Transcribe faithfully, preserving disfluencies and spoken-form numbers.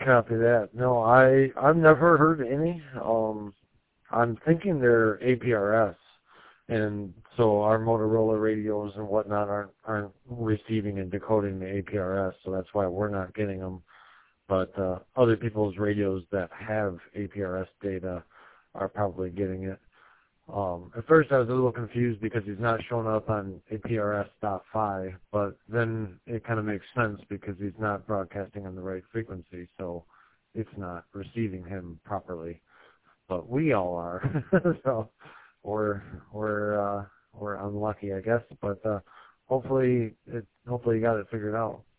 copy that. No, I I've never heard any. Um, I'm thinking they're A P R S, and so our Motorola radios and whatnot aren't aren't receiving and decoding the A P R S, so that's why we're not getting them. But uh, other people's radios that have A P R S data are probably getting it. Um, at first I was a little confused because he's not showing up on A P R S dot five, but then it kind of makes sense because he's not broadcasting on the right frequency, so it's not receiving him properly. But we all are, so we're we're uh, we're unlucky, I guess. But uh, hopefully it hopefully you got it figured out.